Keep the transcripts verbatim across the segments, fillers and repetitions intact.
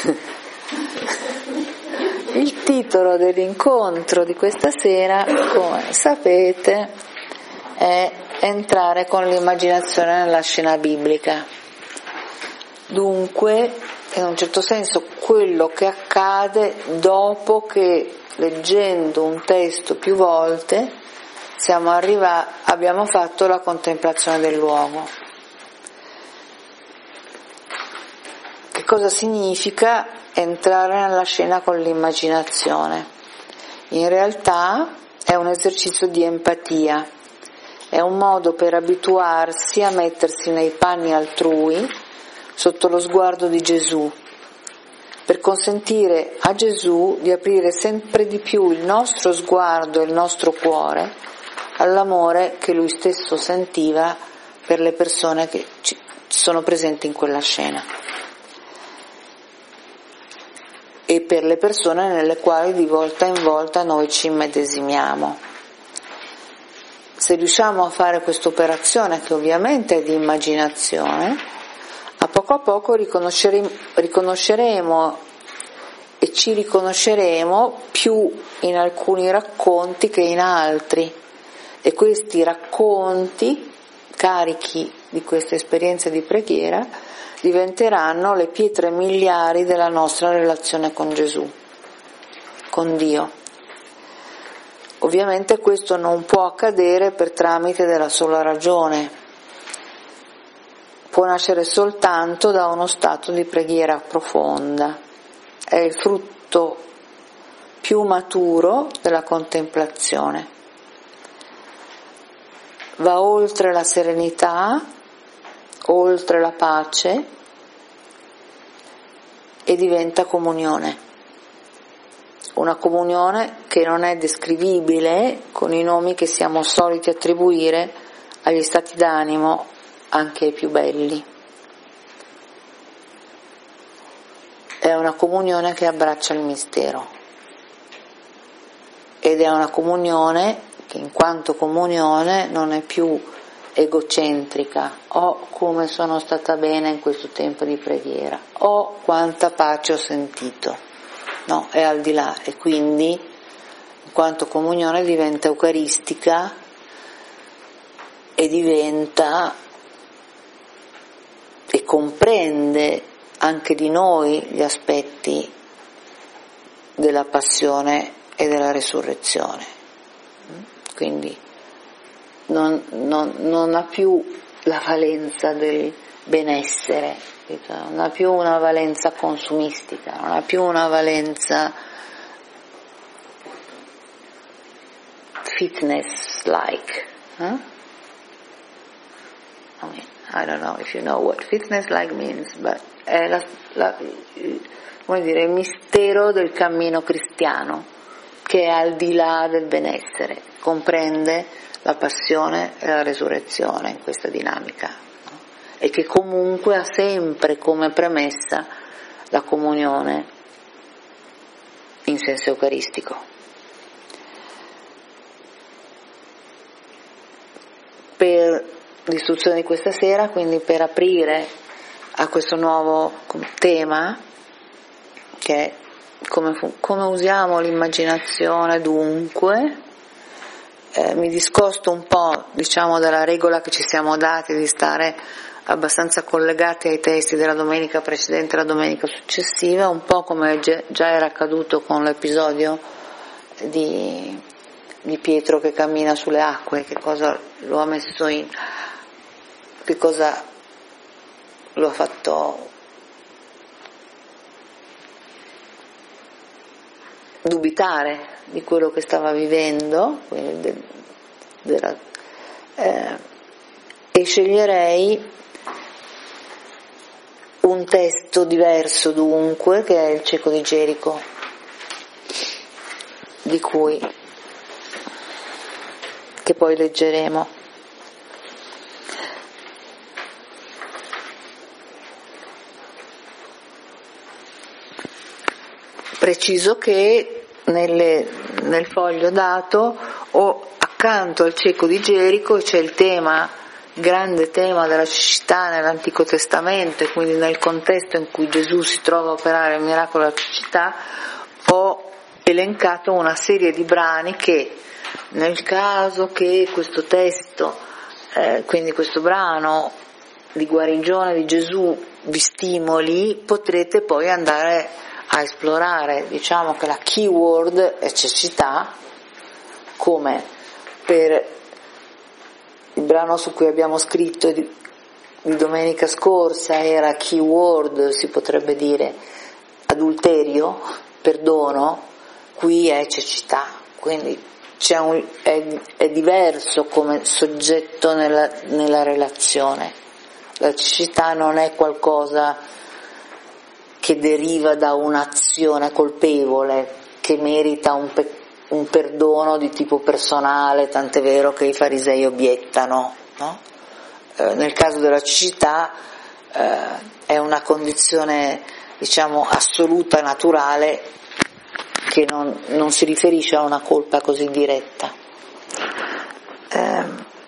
Il titolo dell'incontro di questa sera, come sapete, è entrare con l'immaginazione nella scena biblica. Dunque, in un certo senso, quello che accade dopo che, leggendo un testo più volte, siamo arrivati, abbiamo fatto la contemplazione del luogo. Che cosa significa entrare nella scena con l'immaginazione? In realtà è un esercizio di empatia, è un modo per abituarsi a mettersi nei panni altrui sotto lo sguardo di Gesù, per consentire a Gesù di aprire sempre di più il nostro sguardo e il nostro cuore all'amore che Lui stesso sentiva per le persone che ci sono presenti in quella scena e per le persone nelle quali di volta in volta noi ci immedesimiamo. Se riusciamo a fare questa operazione, che ovviamente è di immaginazione, a poco a poco riconosceremo, riconosceremo e ci riconosceremo più in alcuni racconti che in altri, e questi racconti, carichi di queste esperienze di preghiera, diventeranno le pietre miliari della nostra relazione con Gesù, con Dio. Ovviamente questo non può accadere per tramite della sola ragione, può nascere soltanto da uno stato di preghiera profonda, è il frutto più maturo della contemplazione. Va oltre la serenità, oltre la pace, e diventa comunione. Una comunione che non è descrivibile con i nomi che siamo soliti attribuire agli stati d'animo, anche i più belli. È una comunione che abbraccia il mistero, ed è una comunione che in quanto comunione non è più egocentrica, o come sono stata bene in questo tempo di preghiera, o quanta pace ho sentito, no, è al di là, e quindi in quanto comunione diventa eucaristica e diventa e comprende anche di noi gli aspetti della passione e della resurrezione. Quindi non, non, non ha più la valenza del benessere, non ha più una valenza consumistica, non ha più una valenza fitness-like. Huh? I mean, I don't know if you know what fitness-like means, but è la, la, come dire, il mistero del cammino cristiano, che è al di là del benessere, comprende la passione e la resurrezione in questa dinamica, no? E che comunque ha sempre come premessa la comunione in senso eucaristico. Per l'istruzione di questa sera, quindi per aprire a questo nuovo tema, che è come, come usiamo l'immaginazione dunque, Eh, mi discosto un po', diciamo, dalla regola che ci siamo dati di stare abbastanza collegati ai testi della domenica precedente e la domenica successiva, un po' come già era accaduto con l'episodio di, di Pietro che cammina sulle acque, che cosa lo ha messo in, che cosa lo ha fatto dubitare di quello che stava vivendo, de, de la, eh, e sceglierei un testo diverso dunque, che è il cieco di Gerico, di cui che poi leggeremo. Preciso che nelle, nel foglio dato o accanto al cieco di Gerico c'è il tema grande tema della cecità nell'Antico Testamento, e quindi nel contesto in cui Gesù si trova a operare il miracolo della cecità, ho elencato una serie di brani che, nel caso che questo testo, eh, quindi questo brano di guarigione di Gesù vi stimoli, potrete poi andare a esplorare. Diciamo che la keyword è cecità, come per il brano su cui abbiamo scritto di, di domenica scorsa era keyword, si potrebbe dire adulterio, perdono, qui è cecità, quindi c'è un, è, è diverso come soggetto nella, nella relazione. La cecità non è qualcosa che deriva da un'azione colpevole, che merita un peccato, un perdono di tipo personale, tant'è vero che i farisei obiettano, no? Eh, nel caso della cecità eh, è una condizione, diciamo, assoluta, naturale, che non, non si riferisce a una colpa così diretta. Eh,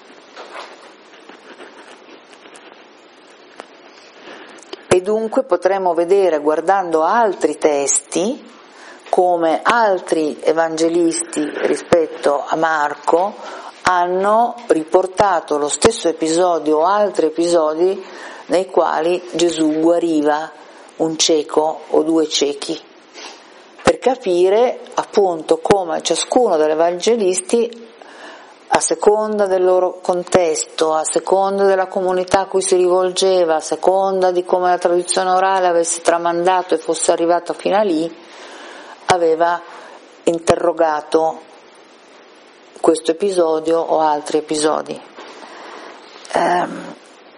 e dunque potremo vedere, guardando altri testi, come altri evangelisti rispetto a Marco hanno riportato lo stesso episodio o altri episodi nei quali Gesù guariva un cieco o due ciechi, per capire appunto come ciascuno degli evangelisti, a seconda del loro contesto, a seconda della comunità a cui si rivolgeva, a seconda di come la tradizione orale avesse tramandato e fosse arrivata fino a lì, aveva interrogato questo episodio o altri episodi. Um,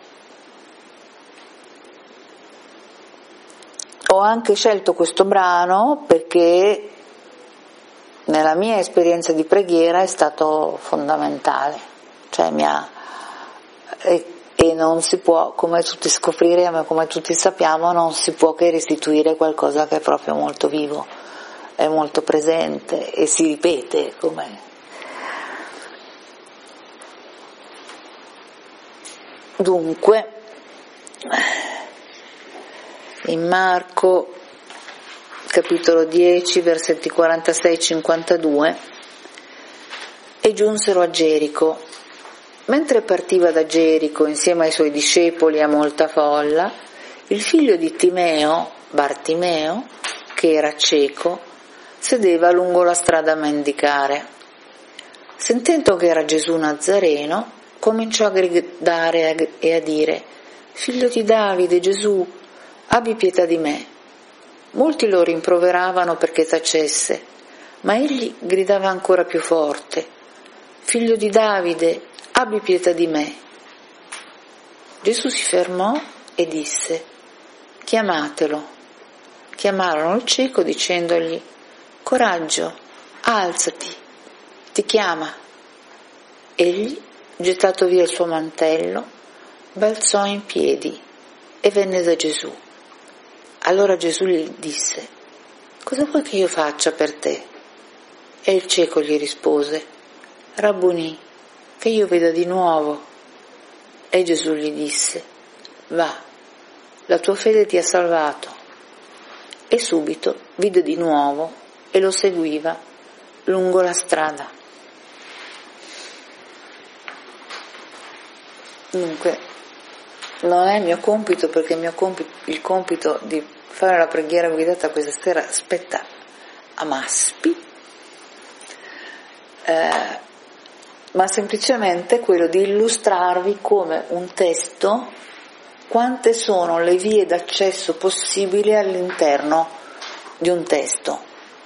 ho anche scelto questo brano perché nella mia esperienza di preghiera è stato fondamentale, cioè mi ha, e, e non si può, come tutti scopriremo, come tutti sappiamo, non si può che restituire qualcosa che è proprio molto vivo, è molto presente e si ripete come. Dunque, in Marco capitolo dieci versetti quarantasei cinquantadue, e giunsero a Gerico. Mentre partiva da Gerico insieme ai suoi discepoli e a molta folla, il figlio di Timeo, Bartimeo, che era cieco, sedeva lungo la strada a mendicare. Sentendo che era Gesù Nazareno, cominciò a gridare e a dire: «Figlio di Davide, Gesù, abbi pietà di me». Molti lo rimproveravano perché tacesse, ma egli gridava ancora più forte: «Figlio di Davide, abbi pietà di me». Gesù si fermò e disse: «Chiamatelo». Chiamarono il cieco dicendogli: «Coraggio, alzati, ti chiama». Egli, gettato via il suo mantello, balzò in piedi e venne da Gesù. Allora Gesù gli disse: «Cosa vuoi che io faccia per te?» E il cieco gli rispose: «Rabbunì, che io veda di nuovo». E Gesù gli disse: «Va, la tua fede ti ha salvato». E subito vide di nuovo e lo seguiva lungo la strada. Dunque, non è mio compito, perché il mio compito, il compito di fare la preghiera guidata questa sera spetta a Maspi, eh, ma semplicemente quello di illustrarvi come un testo, quante sono le vie d'accesso possibili all'interno di un testo.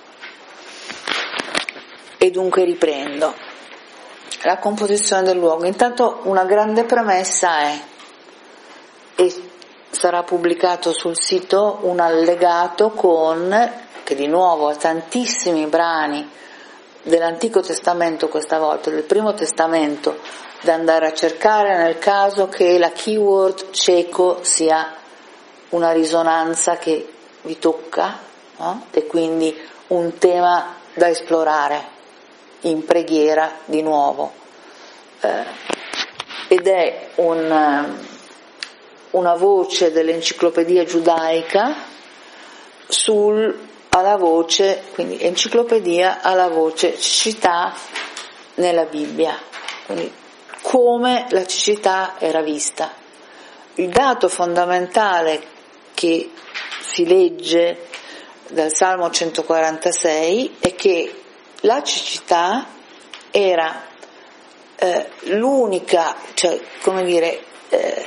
E dunque riprendo la composizione del luogo. Intanto una grande premessa è, e sarà pubblicato sul sito un allegato con, che di nuovo ha tantissimi brani dell'Antico Testamento, questa volta del Primo Testamento, da andare a cercare nel caso che la keyword cieco sia una risonanza che vi tocca, no? E quindi un tema da esplorare in preghiera di nuovo. Eh, ed è un, una voce dell'enciclopedia giudaica sul, alla voce, quindi enciclopedia alla voce cecità nella Bibbia, quindi come la cecità era vista. Il dato fondamentale che si legge dal Salmo centoquarantasei è che la cecità era eh, l'unica, cioè come dire, eh,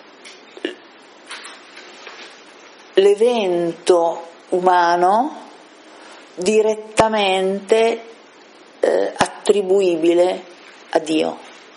l'evento umano direttamente eh, attribuibile a Dio,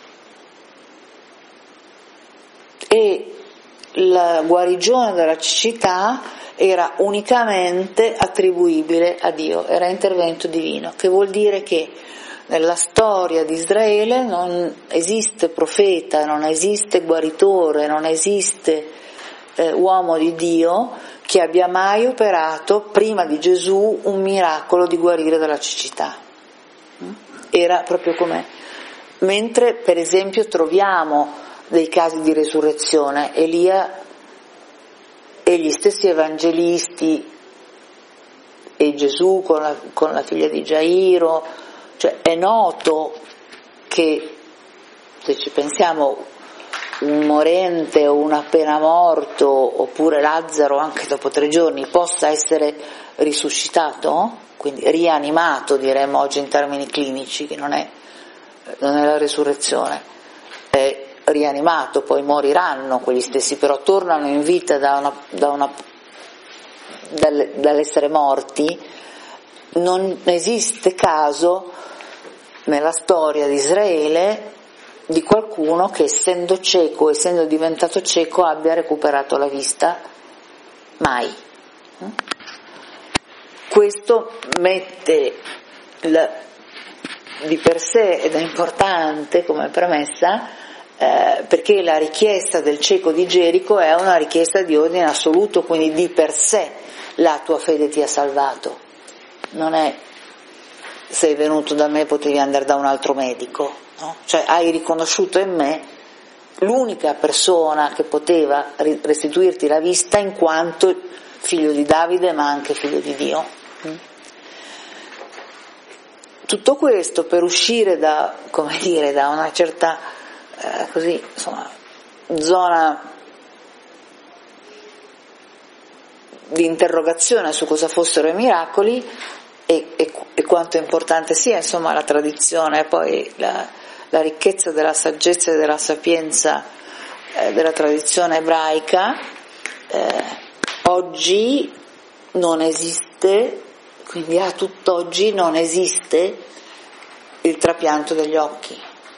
e la guarigione dalla cecità era unicamente attribuibile a Dio, era intervento divino, che vuol dire che nella storia di Israele non esiste profeta, non esiste guaritore, non esiste eh, uomo di Dio che abbia mai operato prima di Gesù un miracolo di guarire dalla cecità. Era proprio com'è. Mentre per esempio troviamo dei casi di resurrezione, Elia e gli stessi evangelisti e Gesù con la, con la figlia di Gairo, cioè è noto che, se ci pensiamo, un morente o un appena morto, oppure Lazzaro anche dopo tre giorni, possa essere risuscitato, quindi rianimato, diremmo oggi in termini clinici, che non è, non è la resurrezione, è rianimato, poi moriranno quegli stessi, però tornano in vita da una, da una, dall'essere morti. Non esiste caso nella storia di Israele di qualcuno che, essendo cieco, essendo diventato cieco, abbia recuperato la vista, mai. Questo mette la, di per sé, ed è importante come premessa, Eh, perché la richiesta del cieco di Gerico è una richiesta di ordine assoluto, quindi di per sé la tua fede ti ha salvato, non è sei venuto da me potevi andare da un altro medico, no? Cioè hai riconosciuto in me l'unica persona che poteva restituirti la vista in quanto figlio di Davide ma anche figlio di Dio. Tutto questo per uscire da, come dire, da una certa Eh, così, insomma, zona di interrogazione su cosa fossero i miracoli e, e, e quanto importante sia, insomma, la tradizione, poi la, la ricchezza della saggezza e della sapienza eh, della tradizione ebraica. Eh, oggi non esiste, quindi a tutt'oggi non esiste il trapianto degli occhi.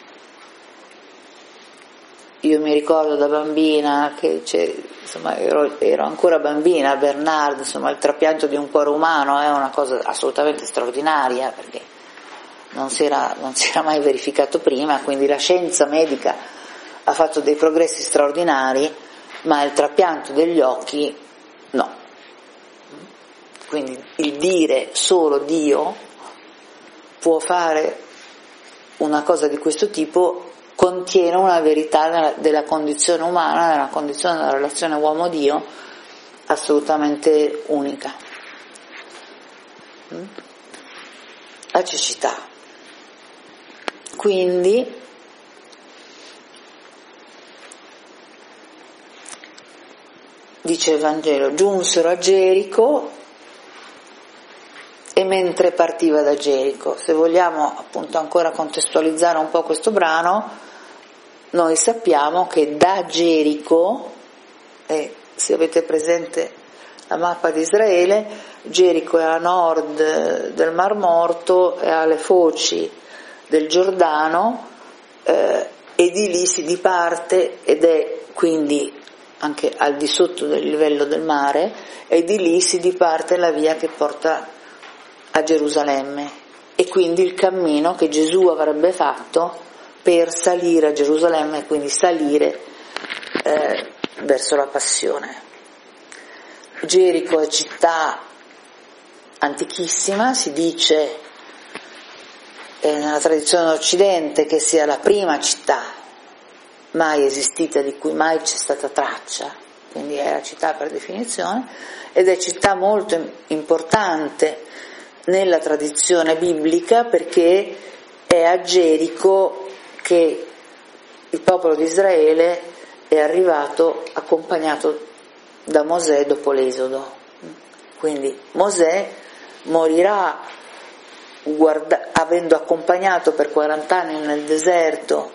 Io mi ricordo da bambina che insomma, ero, ero ancora bambina, Bernard, insomma, il trapianto di un cuore umano è una cosa assolutamente straordinaria, perché non si era, non si era mai verificato prima, quindi la scienza medica ha fatto dei progressi straordinari, ma il trapianto degli occhi no. Quindi il dire solo Dio può fare una cosa di questo tipo contiene una verità della condizione umana, della condizione della relazione uomo-Dio assolutamente unica. La cecità. Quindi dice il Vangelo, giunsero a Gerico e mentre partiva da Gerico. Se vogliamo appunto ancora contestualizzare un po' questo brano, noi sappiamo che da Gerico, e se avete presente la mappa di Israele, Gerico è a nord del Mar Morto, è alle foci del Giordano, eh, e di lì si diparte ed è quindi anche al di sotto del livello del mare, e di lì si diparte la via che porta a Gerusalemme, e quindi il cammino che Gesù avrebbe fatto per salire a Gerusalemme e quindi salire eh, verso la passione. Gerico è città antichissima, si dice eh, nella tradizione d'Occidente che sia la prima città mai esistita, di cui mai c'è stata traccia, quindi era città per definizione, ed è città molto importante nella tradizione biblica perché è a Gerico che il popolo di Israele è arrivato accompagnato da Mosè dopo l'Esodo. Quindi Mosè morirà guarda, avendo accompagnato per quaranta anni nel deserto,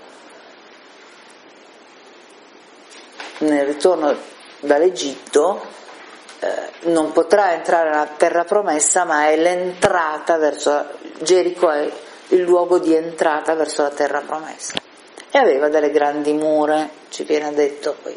nel ritorno dall'Egitto, eh, non potrà entrare nella terra promessa, ma è l'entrata verso Gerico, è il luogo di entrata verso la terra promessa, e aveva delle grandi mura, ci viene detto poi.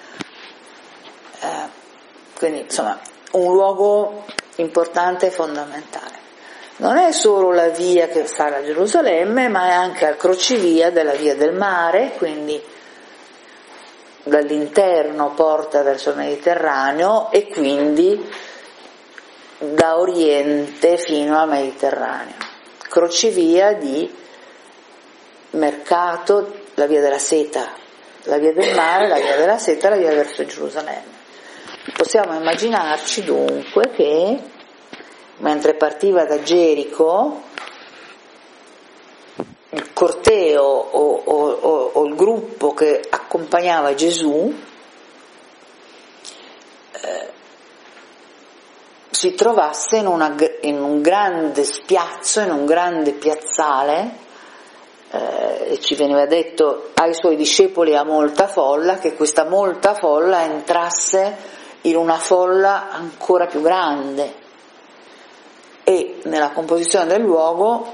Eh, quindi insomma un luogo importante e fondamentale. Non è solo la via che sta a Gerusalemme, ma è anche al crocevia della via del mare, quindi dall'interno porta verso il Mediterraneo e quindi da oriente fino al Mediterraneo. Crocevia di mercato, la via della seta, la via del mare, la via della seta, la via verso Gerusalemme. Possiamo immaginarci dunque che mentre partiva da Gerico il corteo o, o, o, o il gruppo che accompagnava Gesù eh, si trovasse in, una, in un grande spiazzo, in un grande piazzale, eh, e ci veniva detto ai suoi discepoli, a molta folla, che questa molta folla entrasse in una folla ancora più grande, e nella composizione del luogo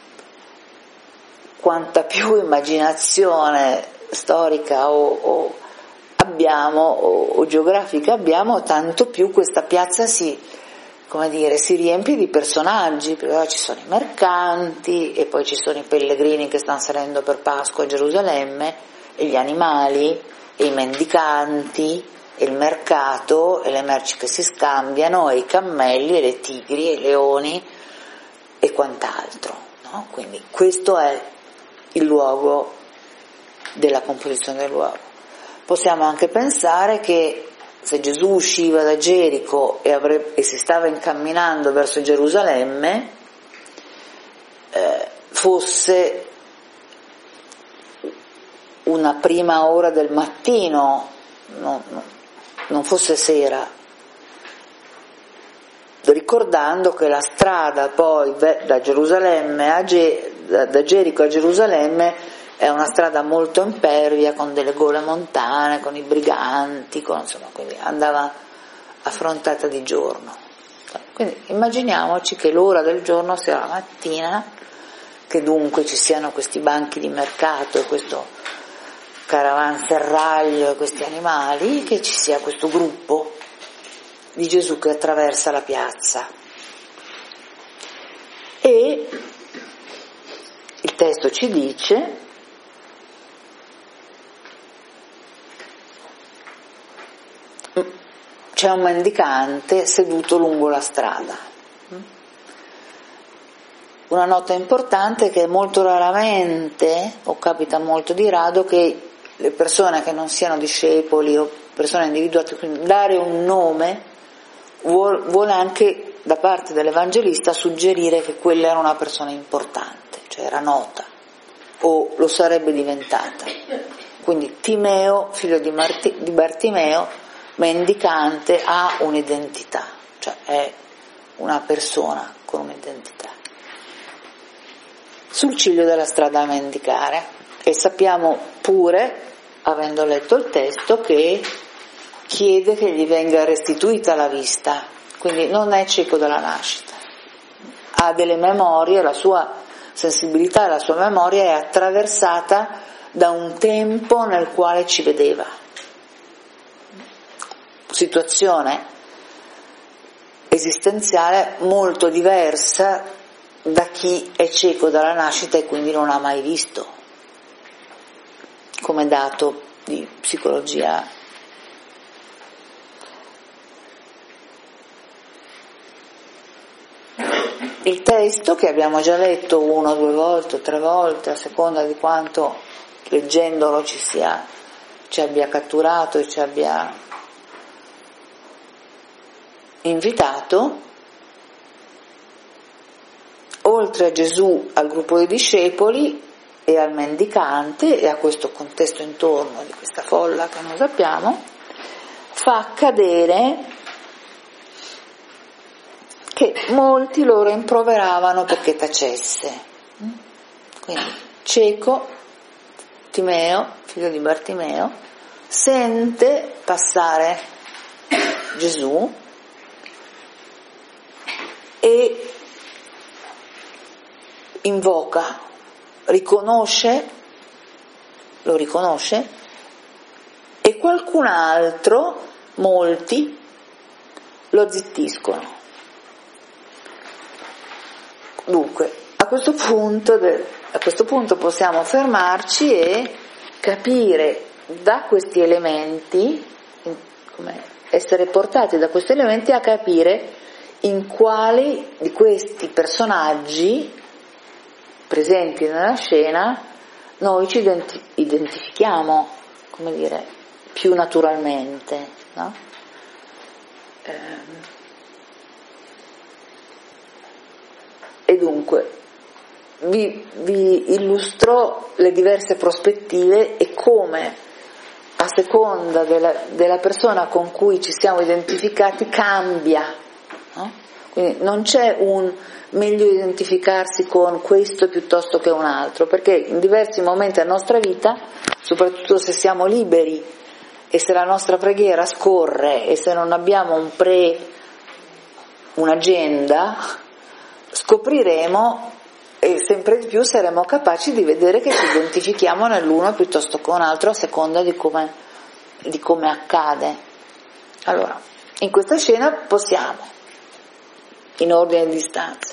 quanta più immaginazione storica o, o abbiamo o, o geografica abbiamo, tanto più questa piazza si, come dire, si riempie di personaggi, perché ci sono i mercanti e poi ci sono i pellegrini che stanno salendo per Pasqua a Gerusalemme, e gli animali e i mendicanti e il mercato e le merci che si scambiano e i cammelli e le tigri e i leoni e quant'altro, no? Quindi questo è il luogo della composizione del luogo. Possiamo anche pensare che se Gesù usciva da Gerico e, avrebbe, e si stava incamminando verso Gerusalemme, eh, fosse una prima ora del mattino, no, no, non fosse sera, ricordando che la strada poi da Gerusalemme a Ge- da Gerico a Gerusalemme è una strada molto impervia, con delle gole montane, con i briganti, con, insomma, quindi andava affrontata di giorno. Quindi immaginiamoci che l'ora del giorno sia la mattina, che dunque ci siano questi banchi di mercato e questo caravanserraglio e questi animali, che ci sia questo gruppo di Gesù che attraversa la piazza. E il testo ci dice c'è un mendicante seduto lungo la strada. Una nota importante è che molto raramente, o capita molto di rado, che le persone che non siano discepoli o persone individuate, quindi dare un nome vuole anche da parte dell'evangelista suggerire che quella era una persona importante, cioè era nota o lo sarebbe diventata. Quindi Timeo, figlio di, Marti, di Bartimeo, mendicante, ha un'identità, cioè è una persona con un'identità. Sul ciglio della strada a mendicare, e sappiamo pure, avendo letto il testo, che chiede che gli venga restituita la vista, quindi non è cieco dalla nascita, ha delle memorie, la sua sensibilità, la sua memoria è attraversata da un tempo nel quale ci vedeva, situazione esistenziale molto diversa da chi è cieco dalla nascita e quindi non ha mai visto, come dato di psicologia. Il testo, che abbiamo già letto uno, due volte, tre volte, a seconda di quanto leggendolo ci sia ci abbia catturato e ci abbia invitato, oltre a Gesù, al gruppo dei discepoli e al mendicante e a questo contesto intorno di questa folla che non sappiamo, fa accadere che molti loro improveravano perché tacesse. Quindi cieco, Timeo, figlio di Bartimeo, sente passare Gesù e invoca, riconosce, lo riconosce, e qualcun altro, molti, lo zittiscono. Dunque, a questo punto, a questo punto possiamo fermarci e capire da questi elementi, come essere portati da questi elementi a capire in quali di questi personaggi presenti nella scena noi ci identi- identifichiamo, come dire, più naturalmente, no? Ehm. E dunque vi, vi illustro le diverse prospettive e come a seconda della, della persona con cui ci siamo identificati cambia, no? Quindi non c'è un meglio identificarsi con questo piuttosto che un altro, perché in diversi momenti della nostra vita, soprattutto se siamo liberi e se la nostra preghiera scorre e se non abbiamo un pre, un'agenda, scopriremo e sempre di più saremo capaci di vedere che ci identifichiamo nell'uno piuttosto che un altro a seconda di come, di come accade. Allora, in questa scena possiamo, in ordine di distanza,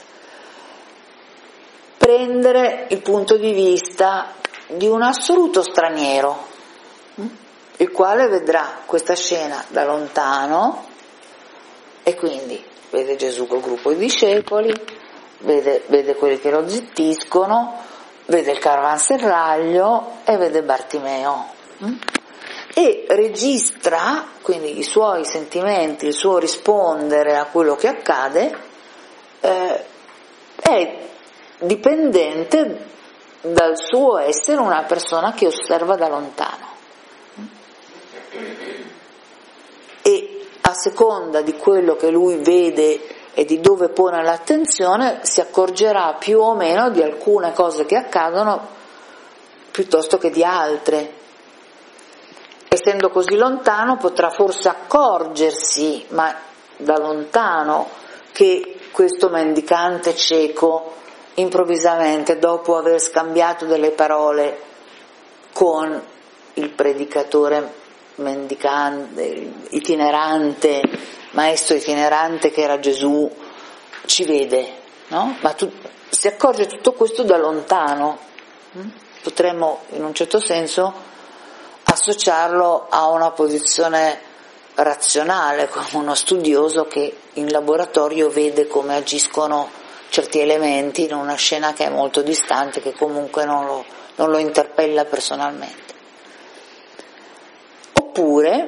prendere il punto di vista di un assoluto straniero, il quale vedrà questa scena da lontano e quindi vede Gesù col gruppo di discepoli, vede, vede quelli che lo zittiscono, vede il caravanserraglio e vede Bartimeo e registra quindi i suoi sentimenti, il suo rispondere a quello che accade eh, è dipendente dal suo essere una persona che osserva da lontano e a seconda di quello che lui vede e di dove pone l'attenzione si accorgerà più o meno di alcune cose che accadono piuttosto che di altre. Essendo così lontano potrà forse accorgersi, ma da lontano, che questo mendicante cieco improvvisamente, dopo aver scambiato delle parole con il predicatore mendicante, itinerante, maestro itinerante che era Gesù, ci vede, no? Ma tu, si accorge tutto questo da lontano. Potremmo in un certo senso associarlo a una posizione razionale, come uno studioso che in laboratorio vede come agiscono certi elementi in una scena che è molto distante, che comunque non lo, non lo interpella personalmente. Oppure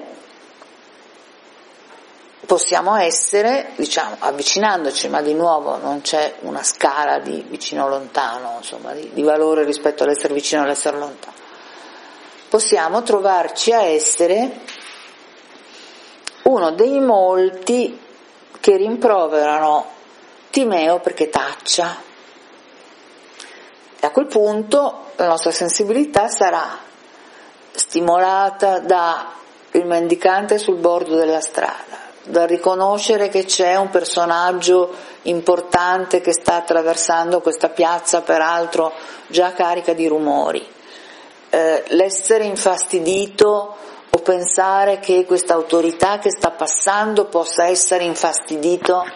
possiamo essere, diciamo, avvicinandoci, ma di nuovo non c'è una scala di vicino-lontano, insomma, di, di valore rispetto all'essere vicino e all'essere lontano. Possiamo trovarci a essere uno dei molti che rimproverano Timeo perché taccia, e a quel punto la nostra sensibilità sarà stimolata dal mendicante sul bordo della strada, dal riconoscere che c'è un personaggio importante che sta attraversando questa piazza, peraltro già carica di rumori, eh, l'essere infastidito o pensare che questa autorità che sta passando possa essere infastidito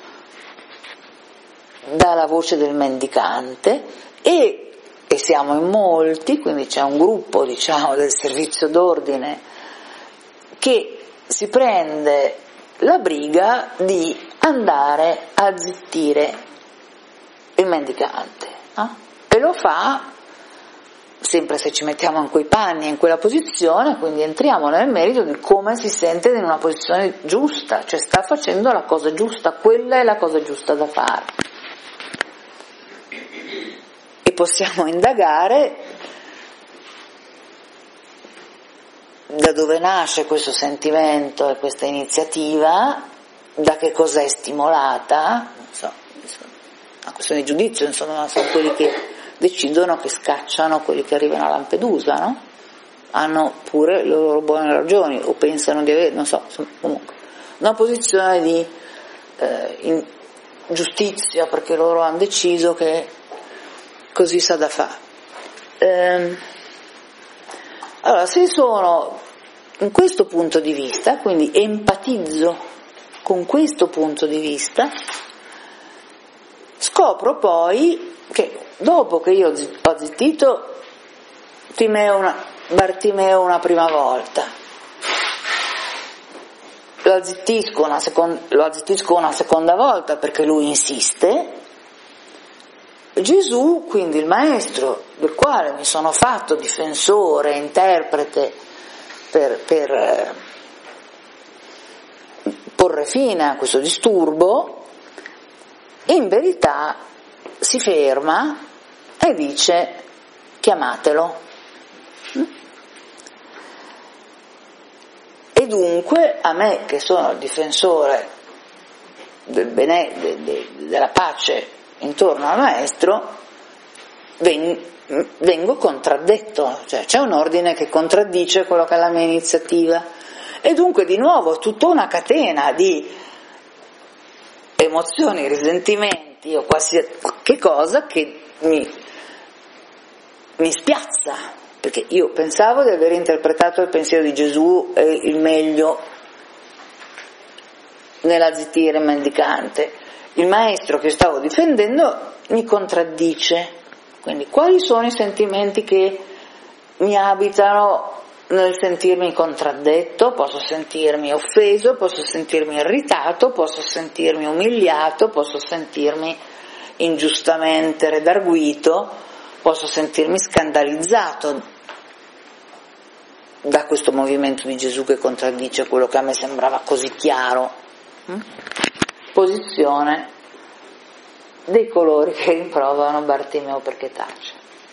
dalla voce del mendicante e, e siamo in molti, quindi c'è un gruppo, diciamo, del servizio d'ordine che si prende la briga di andare a zittire il mendicante, no? E lo fa sempre se ci mettiamo in quei panni, in quella posizione, quindi entriamo nel merito di come si sente in una posizione giusta, cioè sta facendo la cosa giusta, quella è la cosa giusta da fare. E possiamo indagare da dove nasce questo sentimento e questa iniziativa, da che cosa è stimolata, non so, una questione di giudizio, insomma, sono quelli che decidono, che scacciano quelli che arrivano a Lampedusa, no? Hanno pure le loro buone ragioni, o pensano di avere, non so, insomma, comunque, una posizione di eh, giustizia, perché loro hanno deciso che così sa da fare. Ehm, allora, se sono in questo punto di vista, quindi empatizzo con questo punto di vista, scopro poi che dopo che io ho zittito Timeo una, Bartimeo una prima volta, lo zittisco una, seconda, lo zittisco una seconda volta perché lui insiste, Gesù, quindi il maestro del quale mi sono fatto difensore, interprete per, per eh, porre fine a questo disturbo, in verità si ferma e dice: chiamatelo. E dunque a me, che sono il difensore del bene, de, de, della pace intorno al maestro, ven, vengo contraddetto, cioè c'è un ordine che contraddice quello che è la mia iniziativa, e dunque di nuovo tutta una catena di emozioni, risentimenti o qualche cosa che mi, mi spiazza, perché io pensavo di aver interpretato il pensiero di Gesù e il meglio nell'azzittire il mendicante. Il maestro che stavo difendendo mi contraddice, quindi quali sono i sentimenti che mi abitano nel sentirmi contraddetto? Posso sentirmi offeso, posso sentirmi irritato, posso sentirmi umiliato, posso sentirmi ingiustamente redarguito, posso sentirmi scandalizzato da questo movimento di Gesù che contraddice quello che a me sembrava così chiaro. Posizione dei colori che rimprovano Bartimeo perché tace.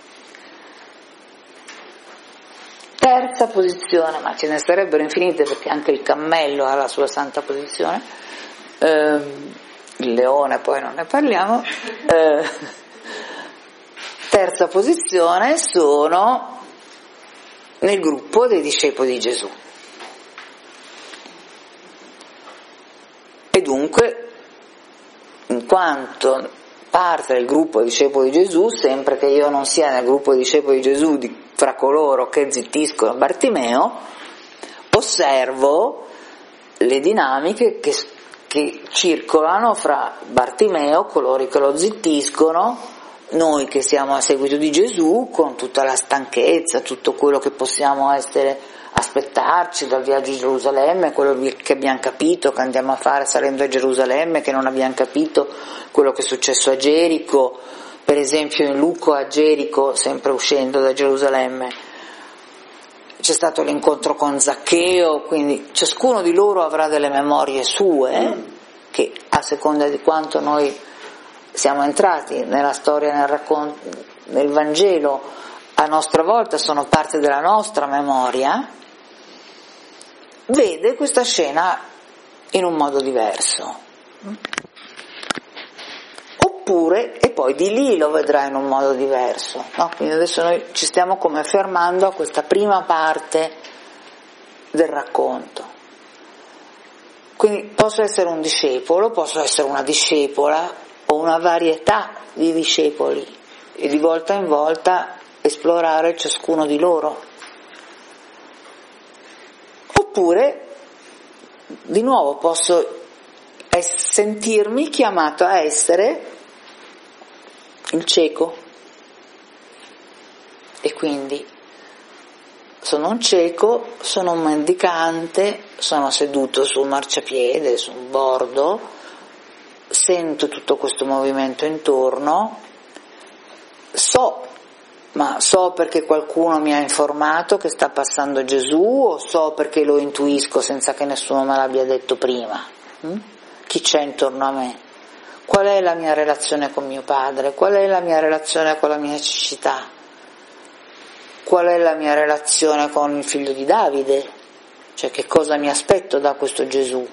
Terza posizione, ma ce ne sarebbero infinite perché anche il cammello ha la sua santa posizione, eh, il leone poi non ne parliamo. Eh, terza posizione sono nel gruppo dei discepoli di Gesù. E dunque, in quanto parte del gruppo dei discepoli di Gesù, sempre che io non sia nel gruppo dei discepoli di Gesù di, fra coloro che zittiscono Bartimeo, osservo le dinamiche che, che circolano fra Bartimeo, coloro che lo zittiscono, noi che siamo a seguito di Gesù, con tutta la stanchezza, tutto quello che possiamo essere aspettarci dal viaggio a Gerusalemme, quello che abbiamo capito che andiamo a fare salendo a Gerusalemme, che non abbiamo capito quello che è successo a Gerico, per esempio in Luco a Gerico, sempre uscendo da Gerusalemme, c'è stato l'incontro con Zaccheo, quindi ciascuno di loro avrà delle memorie sue, che a seconda di quanto noi siamo entrati nella storia, nel racconto, nel Vangelo, a nostra volta sono parte della nostra memoria, vede questa scena in un modo diverso, oppure, e poi di lì lo vedrà in un modo diverso, no? Quindi adesso noi ci stiamo come fermando a questa prima parte del racconto. Quindi posso essere un discepolo, posso essere una discepola o una varietà di discepoli e di volta in volta esplorare ciascuno di loro. Oppure, di nuovo, posso sentirmi chiamato a essere il cieco. E quindi sono un cieco, sono un mendicante, sono seduto sul marciapiede, su un bordo, sento tutto questo movimento intorno, so ma so perché qualcuno mi ha informato che sta passando Gesù, o so perché lo intuisco senza che nessuno me l'abbia detto prima? Hm? Chi c'è intorno a me? Qual è la mia relazione con mio padre? Qual è la mia relazione con la mia cecità? Qual è la mia relazione con il figlio di Davide? Cioè, che cosa mi aspetto da questo Gesù?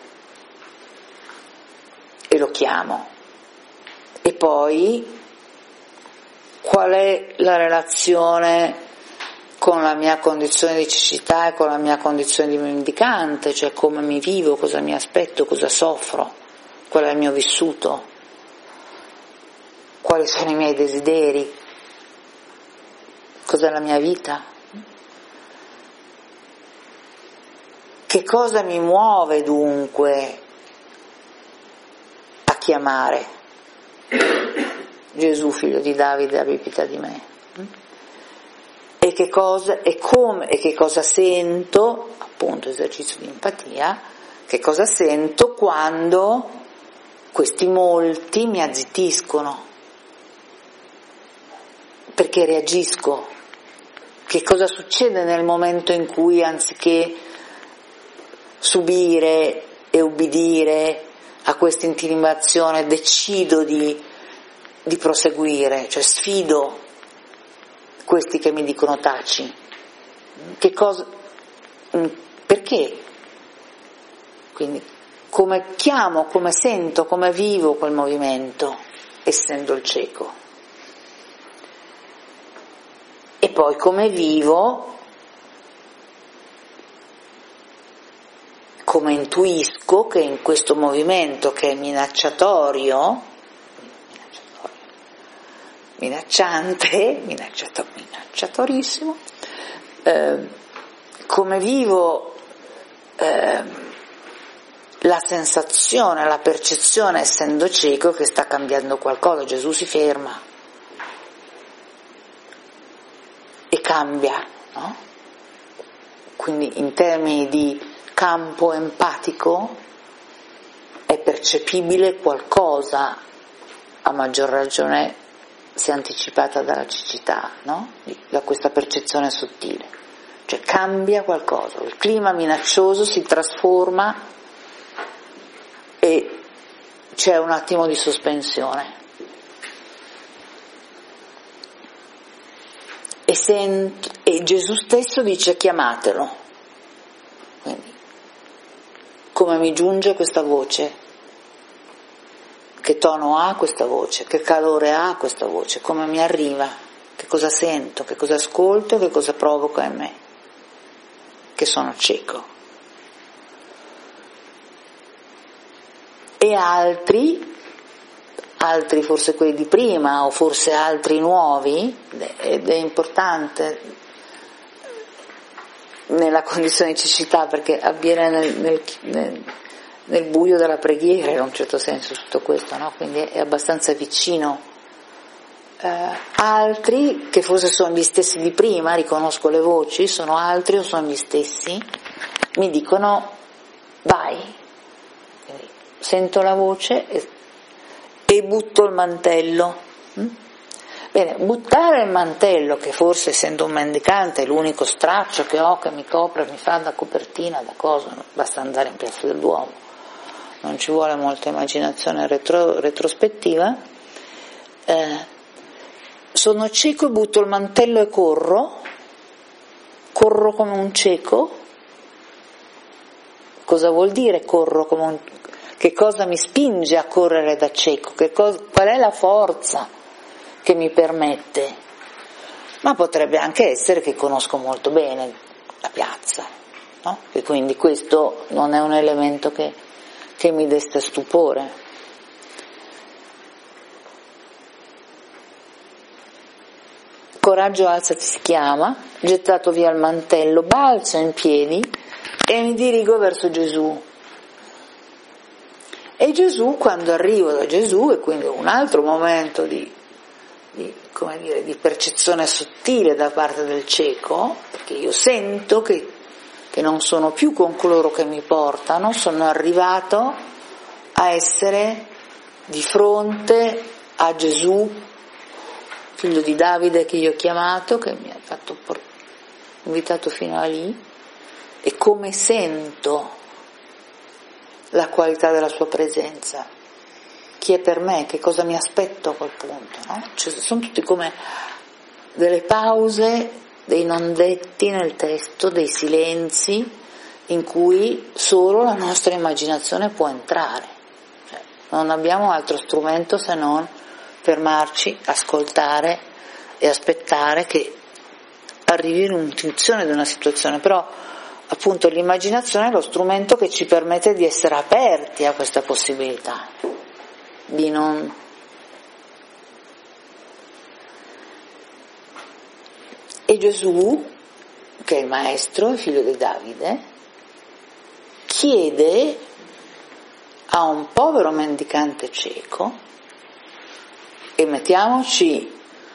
E lo chiamo. E poi, qual è la relazione con la mia condizione di cecità e con la mia condizione di mendicante? Cioè, come mi vivo, cosa mi aspetto, cosa soffro, qual è il mio vissuto, quali sono i miei desideri, cos'è la mia vita, che cosa mi muove dunque a chiamare Gesù, figlio di Davide, abbi pietà di me, e che cosa, e come, e che cosa sento, appunto esercizio di empatia, che cosa sento quando questi molti mi azzittiscono, perché reagisco, che cosa succede nel momento in cui, anziché subire e ubbidire a questa intimidazione, decido di, di proseguire, cioè sfido questi che mi dicono taci. Che cosa, perché? Quindi come chiamo, come sento, come vivo quel movimento, essendo il cieco. E poi come vivo, come intuisco che in questo movimento che è minacciatorio, minacciante, minacciato, minacciatorissimo, eh, come vivo eh, la sensazione, la percezione, essendo cieco, che sta cambiando qualcosa. Gesù si ferma e cambia, no? Quindi in termini di campo empatico è percepibile qualcosa, a maggior ragione se anticipata dalla cecità, no? Da questa percezione sottile, cioè cambia qualcosa, il clima minaccioso si trasforma e c'è un attimo di sospensione. E, sento, e Gesù stesso dice chiamatelo. Quindi, come mi giunge questa voce? Che tono ha questa voce? Che calore ha questa voce? Come mi arriva? Che cosa sento? Che cosa ascolto? Che cosa provoca in me? Che sono cieco. E altri, altri forse quelli di prima o forse altri nuovi, ed è importante nella condizione di cecità perché avviene nel, nel, nel, nel buio della preghiera in un certo senso tutto questo, no? Quindi è abbastanza vicino. Eh, altri che forse sono gli stessi di prima, riconosco le voci, sono altri o sono gli stessi, mi dicono vai. Quindi, sento la voce e, e butto il mantello. Hm? Bene, buttare il mantello, che forse essendo un mendicante è l'unico straccio che ho che mi copre, mi fa da copertina, da cosa, basta andare in Piazza del Duomo, non ci vuole molta immaginazione retro, retrospettiva. Eh, sono cieco e butto il mantello e corro, corro come un cieco. Cosa vuol dire corro come un cieco? Che cosa mi spinge a correre da cieco? Che cosa, qual è la forza che mi permette? Ma potrebbe anche essere che conosco molto bene la piazza, no? E quindi questo non è un elemento che, che mi desta stupore. Coraggio, alzati, si chiama, gettato via il mantello, balzo in piedi e mi dirigo verso Gesù. E Gesù, quando arrivo da Gesù, e quindi un altro momento di, di, come dire, di percezione sottile da parte del cieco, perché io sento che, che non sono più con coloro che mi portano, sono arrivato a essere di fronte a Gesù figlio di Davide che io ho chiamato, che mi ha fatto por- invitato fino a lì, e come sento la qualità della sua presenza, chi è per me, che cosa mi aspetto a quel punto, no? Cioè, sono tutti come delle pause, dei non detti nel testo, dei silenzi in cui solo la nostra immaginazione può entrare, cioè, non abbiamo altro strumento se non fermarci, ascoltare e aspettare che arrivi un'intuizione di una situazione, però appunto l'immaginazione è lo strumento che ci permette di essere aperti a questa possibilità, di non... E Gesù, che è il maestro, il figlio di Davide, chiede a un povero mendicante cieco, e mettiamoci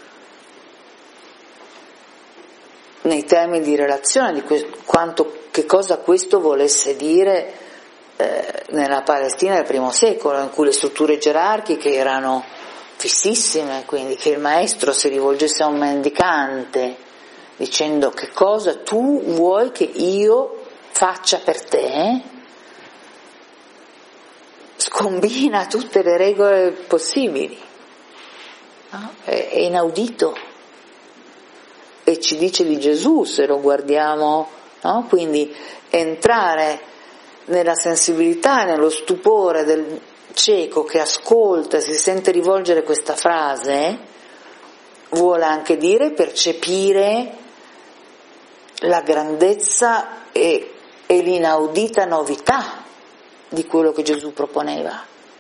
nei termini di relazione di que- quanto, che cosa questo volesse dire eh, nella Palestina del primo secolo, in cui le strutture gerarchiche erano fississime, quindi che il maestro si rivolgesse a un mendicante dicendo che cosa tu vuoi che io faccia per te, scombina tutte le regole possibili, no? È, è inaudito. E ci dice di Gesù se lo guardiamo, no? Quindi entrare nella sensibilità, nello stupore del cieco che ascolta, si sente rivolgere questa frase, vuole anche dire percepire la grandezza e, e l'inaudita novità di quello che Gesù proponeva,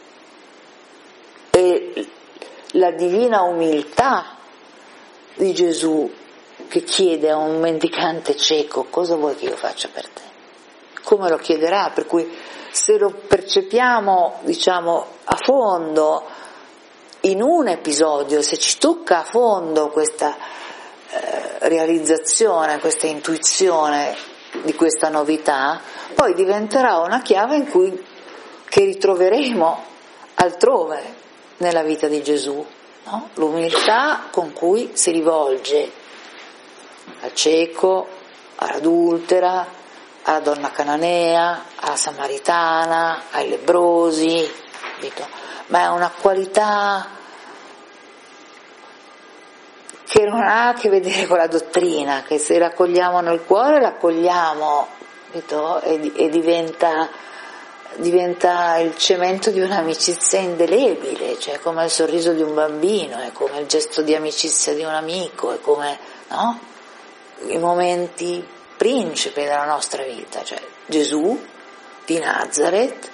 e la divina umiltà di Gesù che chiede a un mendicante cieco: cosa vuoi che io faccia per te? Come lo chiederà? Per cui se lo percepiamo, diciamo, a fondo in un episodio, se ci tocca a fondo questa eh, realizzazione, questa intuizione di questa novità, poi diventerà una chiave in cui che ritroveremo altrove nella vita di Gesù, no? L'umiltà con cui si rivolge al cieco, all'adultera, alla donna cananea, alla samaritana, ai lebbrosi, capito? Ma è una qualità che non ha a che vedere con la dottrina, che se la cogliamo nel cuore la cogliamo, capito? E, e diventa, diventa il cemento di un'amicizia indelebile, cioè come il sorriso di un bambino, è come il gesto di amicizia di un amico, è come, no? I momenti principi della nostra vita, cioè Gesù di Nazareth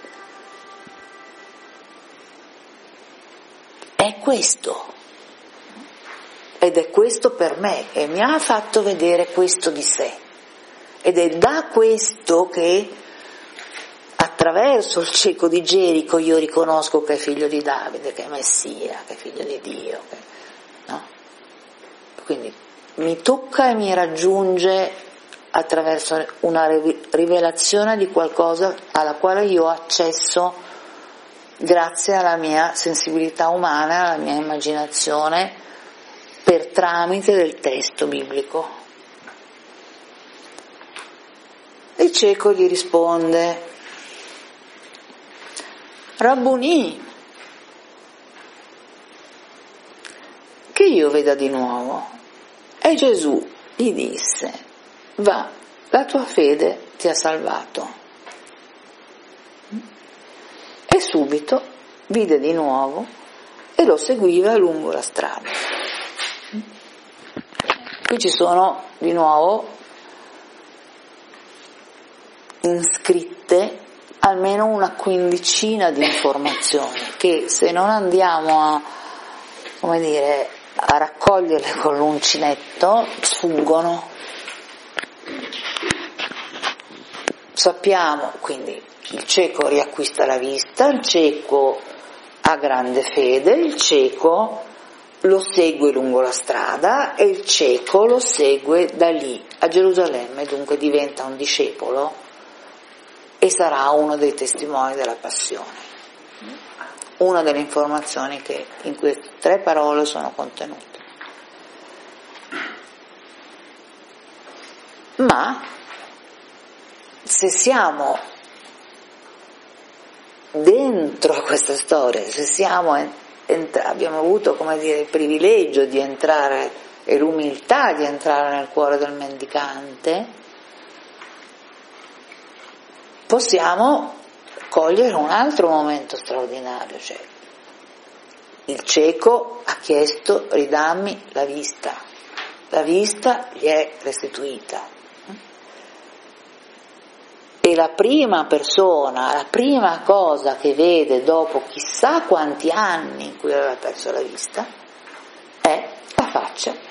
è questo, ed è questo per me, e mi ha fatto vedere questo di sé, ed è da questo che attraverso il cieco di Gerico io riconosco che è figlio di Davide, che è Messia, che è figlio di Dio, che, no? Quindi mi tocca e mi raggiunge attraverso una rivelazione di qualcosa alla quale io ho accesso grazie alla mia sensibilità umana, alla mia immaginazione, per tramite del testo biblico. Il cieco gli risponde: Rabbunì, che io veda di nuovo. E Gesù gli disse: va, la tua fede ti ha salvato. E subito vide di nuovo e lo seguiva lungo la strada. Qui ci sono di nuovo iscritte almeno una quindicina di informazioni che, se non andiamo a, come dire, a raccoglierle con l'uncinetto, sfuggono. Sappiamo quindi il cieco riacquista la vista, il cieco ha grande fede, il cieco lo segue lungo la strada e il cieco lo segue da lì a Gerusalemme, dunque diventa un discepolo e sarà uno dei testimoni della passione. Una delle informazioni che in queste tre parole sono contenute. ma se siamo dentro a questa storia, se siamo entra- abbiamo avuto, come dire, il privilegio di entrare e l'umiltà di entrare nel cuore del mendicante, possiamo cogliere un altro momento straordinario, cioè il cieco ha chiesto ridammi la vista, la vista gli è restituita. E la prima persona, la prima cosa che vede dopo chissà quanti anni in cui aveva perso la vista è la faccia